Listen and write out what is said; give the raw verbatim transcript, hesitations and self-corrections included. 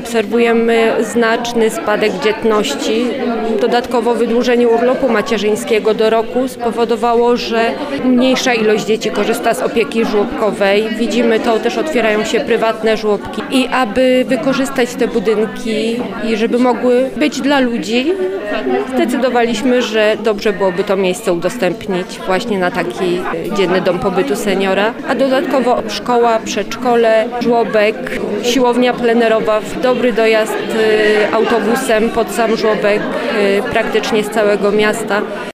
obserwujemy znaczny spadek dzietności. Dodatkowo wydłużenie urlopu macierzyńskiego do roku spowodowało, że mniejsza ilość dzieci korzysta z opieki żłobkowej. Widzimy to, też otwierają się prywatne żłobki. I aby wykorzystać te budynki i żeby mogły być dla ludzi, zdecydowaliśmy, że dobrze byłoby to miejsce udostępnić właśnie na taki dzienny dom pobytu seniora. A dodatkowo szkoła, przedszkole, żłobek, siłownia plenerowa, dobry dojazd autobusem pod sam żłobek praktycznie z całego miasta.